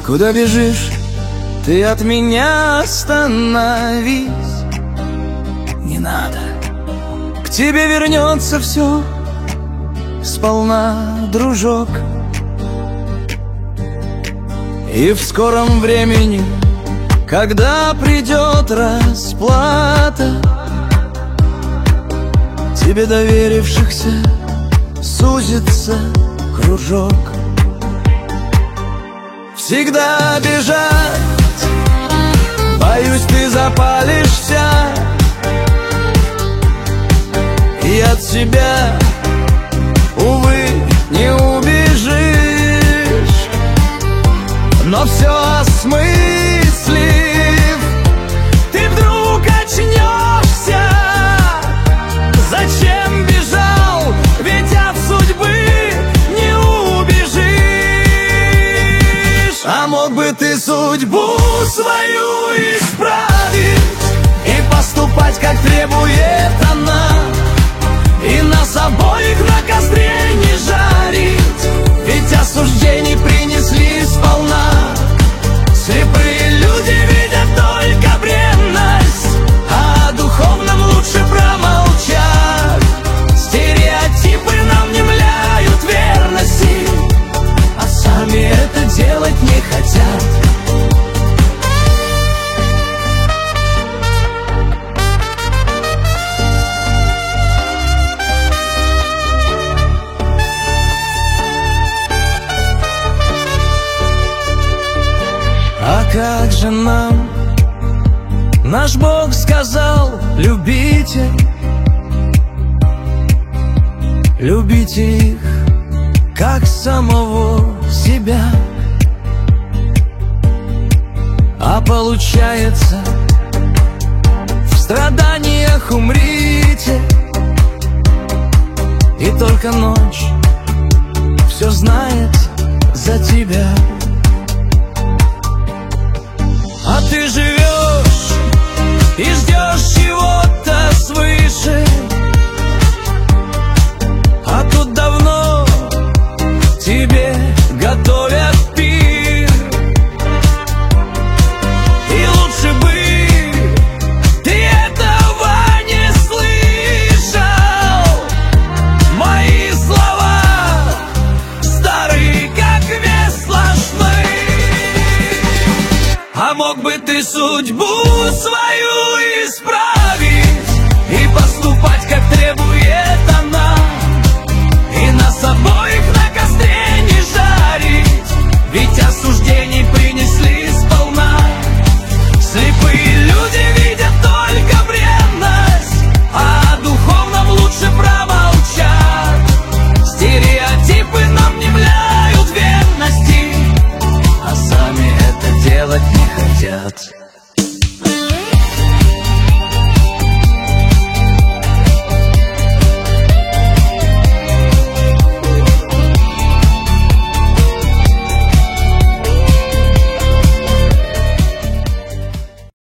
Куда бежишь? Ты от меня остановись. Не надо. К тебе вернется все сполна, дружок. И в скором времени, когда придет расплата, тебе доверившихся сузится кружок. Всегда бежать, боюсь, ты запалишься, и от себя, увы, не убежишь. Но все осмыслив, ты вдруг очнешься. Зачем бежал, ведь от судьбы не убежишь. А мог бы ты судьбу свою исправить и поступать, как требует она, и нас обоих на костре не жарить. Ведь осуждений принесли сполна. Слепые люди видят только бренность, а о духовном лучше промолчать. Стереотипы нам внемляют верности, а сами это делать не хотят. А как же нам наш Бог сказал: любите, любите их, как самого себя. А получается, в страданиях умрите, и только ночь все знает за тебя. А ты живешь и ждешь чего-то свыше, а тут давно тебе готовят пир. И лучше бы ты этого не слышал. Мои слова старые, как весла шны. А мог бы ты судьбу свою исправить